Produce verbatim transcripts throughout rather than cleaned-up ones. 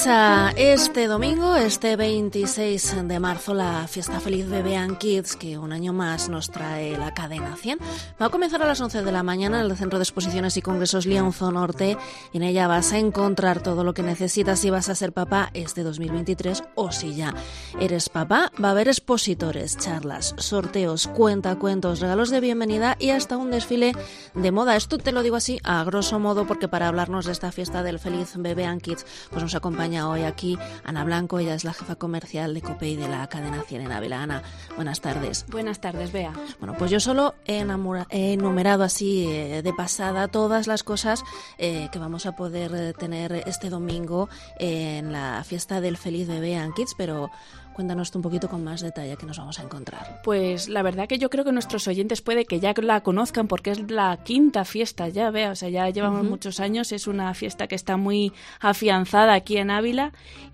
Comienza este domingo, este veintiséis de marzo, la fiesta feliz Bebé and Kids, que un año más nos trae la cadena cien. Va a comenzar a las once de la mañana en el Centro de Exposiciones y Congresos Lienzo Norte, y en ella vas a encontrar todo lo que necesitas si vas a ser papá este dos mil veintitrés o si ya eres papá. Va a haber expositores, charlas, sorteos, cuentacuentos, regalos de bienvenida y hasta un desfile de moda. Esto te lo digo así a grosso modo porque para hablarnos de esta fiesta del feliz Bebé and Kids, pues nos acompaña hoy aquí Ana Blanco. Ella es la jefa comercial de COPEI de la cadena cien en Ávila. Ana, buenas tardes. Buenas tardes, Bea. Bueno, pues yo solo he, enamora, he enumerado así eh, de pasada todas las cosas eh, que vamos a poder eh, tener este domingo eh, en la fiesta del feliz Bebé and Kids, pero cuéntanos tú un poquito con más detalle que nos vamos a encontrar. Pues la verdad que yo creo que nuestros oyentes puede que ya la conozcan porque es la quinta fiesta ya, Bea, o sea, ya llevamos uh-huh. muchos años, es una fiesta que está muy afianzada aquí en Ávila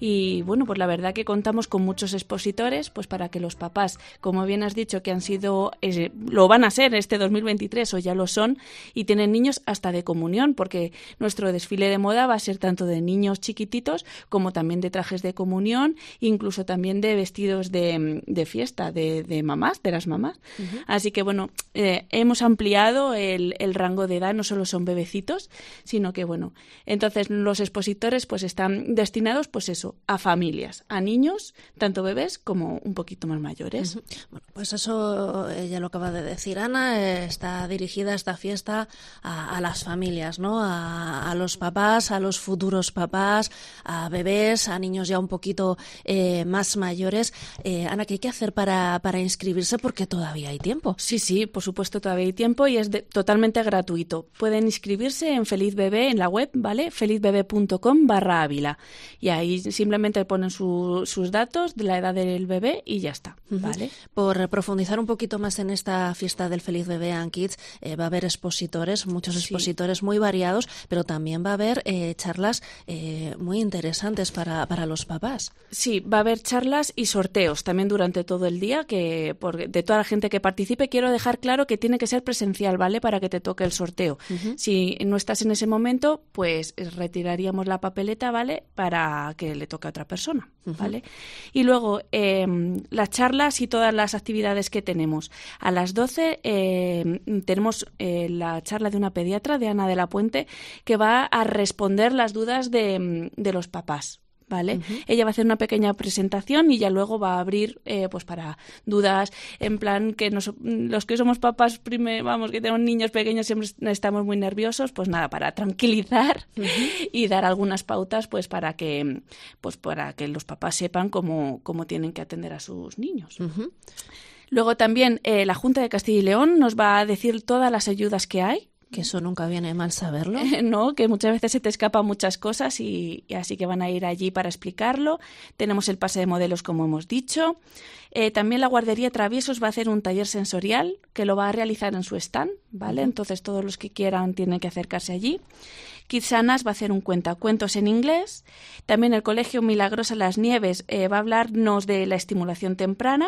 y bueno, pues la verdad que contamos con muchos expositores, pues para que los papás, como bien has dicho, que han sido, eh, lo van a ser este dos mil veintitrés o ya lo son y tienen niños hasta de comunión, porque nuestro desfile de moda va a ser tanto de niños chiquititos como también de trajes de comunión, incluso también de vestidos de, de fiesta, de, de mamás, de las mamás. Uh-huh. Así que, bueno, eh, hemos ampliado el, el rango de edad, no solo son bebecitos, sino que, bueno, entonces los expositores pues están destinados, pues eso, a familias, a niños, tanto bebés como un poquito más mayores. Uh-huh. Bueno, pues eso ya lo acaba de decir Ana, eh, está dirigida esta fiesta a, a las familias, ¿no? A, a los papás, a los futuros papás, a bebés, a niños ya un poquito eh, más mayores. Eh, Ana, ¿qué hay que hacer para, para inscribirse? Porque todavía hay tiempo. Sí, sí, por supuesto todavía hay tiempo y es de, totalmente gratuito. Pueden inscribirse en Feliz Bebé, en la web, ¿vale? felizbebé.com barra Ávila. Y ahí simplemente ponen su, sus datos de la edad del bebé y ya está, ¿vale? Uh-huh. Por profundizar un poquito más en esta fiesta del Feliz Bebé and Kids, eh, va a haber expositores, muchos expositores sí. muy variados, pero también va a haber eh, charlas eh, muy interesantes para, para los papás. Sí, va a haber charlas y sorteos también durante todo el día, que por, de toda la gente que participe. Quiero dejar claro que tiene que ser presencial, ¿vale? Para que te toque el sorteo. Uh-huh. Si no estás en ese momento, pues retiraríamos la papeleta, ¿vale? Para que le toque a otra persona, ¿vale? Uh-huh. Y luego, eh, las charlas y todas las actividades que tenemos. A las doce eh, tenemos eh, la charla de una pediatra, de Ana de la Puente, que va a responder las dudas de, de los papás. ¿Vale? Uh-huh. Ella va a hacer una pequeña presentación y ya luego va a abrir eh, pues para dudas, en plan que nos, los que somos papás, prime, vamos, que tenemos niños pequeños siempre estamos muy nerviosos, pues nada, para tranquilizar uh-huh. y dar algunas pautas pues para que pues para que los papás sepan cómo, cómo tienen que atender a sus niños. Uh-huh. Luego también eh, la Junta de Castilla y León nos va a decir todas las ayudas que hay. Que eso nunca viene mal saberlo. Eh, no, que muchas veces se te escapan muchas cosas y, y así que van a ir allí para explicarlo. Tenemos el pase de modelos, como hemos dicho. Eh, también la guardería Traviesos va a hacer un taller sensorial que lo va a realizar en su stand, ¿vale? Uh-huh. Entonces todos los que quieran tienen que acercarse allí. Kidsanas va a hacer un cuentacuentos en inglés. También el Colegio Milagrosa Las Nieves eh, va a hablarnos de la estimulación temprana.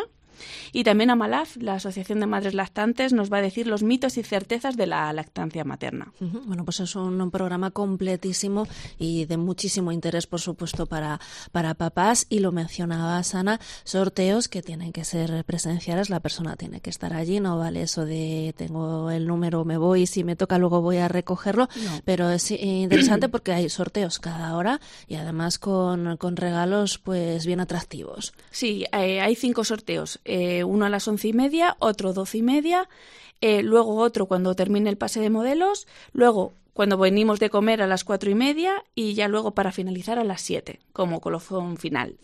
Y también Amalaf, la Asociación de Madres Lactantes, nos va a decir los mitos y certezas de la lactancia materna. Uh-huh. Bueno, pues es un, un programa completísimo y de muchísimo interés, por supuesto, para, para papás. Y lo mencionabas, Ana, sorteos que tienen que ser presenciales, la persona tiene que estar allí, no vale eso de tengo el número, me voy, si me toca luego voy a recogerlo, no. Pero es interesante porque hay sorteos cada hora y además con, con regalos pues bien atractivos. Sí, eh, hay cinco sorteos. Eh, uno a las once y media, otro doce y media, eh, luego otro cuando termine el pase de modelos, luego cuando venimos de comer a las cuatro y media y ya luego para finalizar a las siete, como colofón final.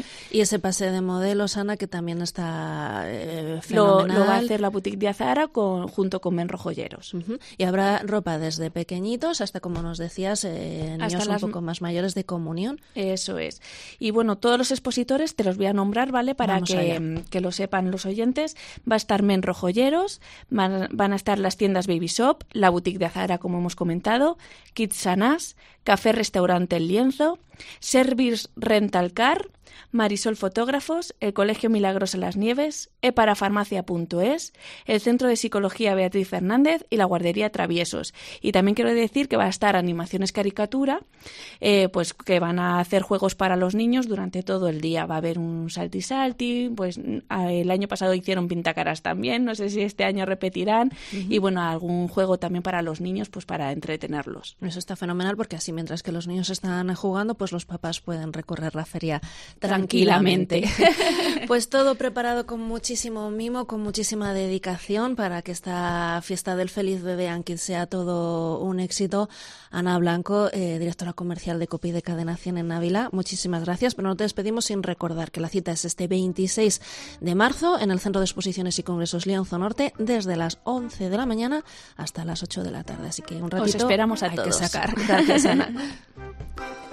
Y ese pase de modelos, Ana, que también está eh, fenomenal. Lo, lo va a hacer la Boutique de Azahara con, junto con Menro Joyeros. Uh-huh. Y habrá ropa desde pequeñitos hasta, como nos decías, eh, niños hasta las... un poco más mayores de comunión. Eso es. Y bueno, todos los expositores te los voy a nombrar, ¿vale? Para que, que lo sepan los oyentes. Va a estar Menro Joyeros, van, van a estar las tiendas Baby Shop, la Boutique de Azahara, como hemos comentado, Kidsanas, Café Restaurante El Lienzo, Service Rental Car, Marisol Fotógrafos, el Colegio Milagrosa Las Nieves, e para farmacia punto es, el Centro de Psicología Beatriz Fernández y la Guardería Traviesos. Y también quiero decir que va a estar Animaciones Caricatura, eh, pues que van a hacer juegos para los niños durante todo el día. Va a haber un salti salti, pues el año pasado hicieron pintacaras también, no sé si este año repetirán, uh-huh. y bueno, algún juego también para los niños, pues para entretenerlos. Eso está fenomenal porque así mientras que los niños están jugando, pues los papás pueden recorrer la feria tranquilamente. Pues todo preparado con muchísimo mimo, con muchísima dedicación para que esta fiesta del Feliz Bebé and Kids sea todo un éxito. Ana Blanco, eh, directora comercial de Copi de Cadena cien en Ávila, muchísimas gracias, pero no te despedimos sin recordar que la cita es este veintiséis de marzo en el Centro de Exposiciones y Congresos Lienzo Norte desde las once de la mañana hasta las ocho de la tarde, así que un ratito os esperamos a hay todos. que sacar. Gracias, Ana.